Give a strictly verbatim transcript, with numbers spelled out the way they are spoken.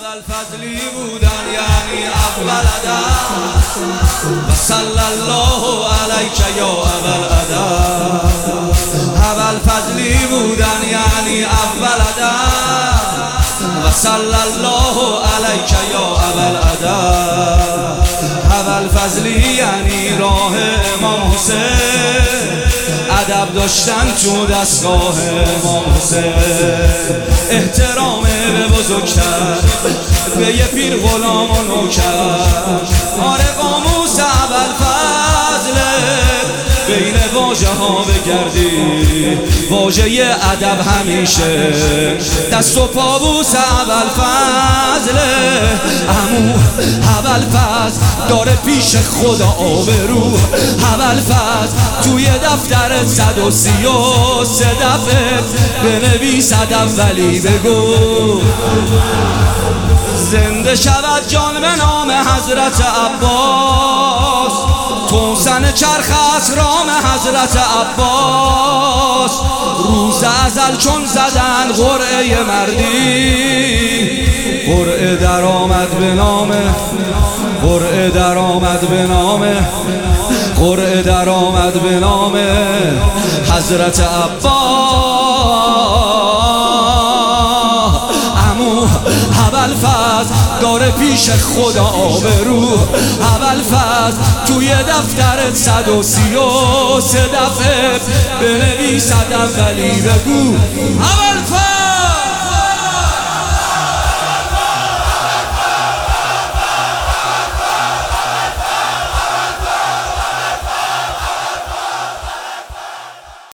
اول فضلی بودن یعنی اول ادب و صلی الله علیک یا اول ادب. اول فضلی بودن یعنی اول ادب و صلی الله علیک یا اول ادب. اول فضلی یعنی راه امام حسین، ادب داشتن تو دستگاه امام حسین، احترام به بزرگتر، به یه پیر غلام و نوکر. آره قاموس اول فضله، بین واژه ها بگردی واژه ادب همیشه دست و پابوس اول فضله. عمو اول فضل داره پیش خدا آبرو، اول فضل توی دفتر صد و سی و سه دفعه بنویس ادب ولی بگو زنده شود جان به نام حضرت عباس، توسن چرخ اسرام حضرت عباس. روز ازل چون زدن قرعه مردی، قرعه در آمد به نام، قرعه در آمد به نام، قرعه در آمد به نام حضرت عباس. اول فضل داره پیش خدا آبرو، اول فضل توی دفترت صد و سی و سه دفعه بنویس ادب ولی بگو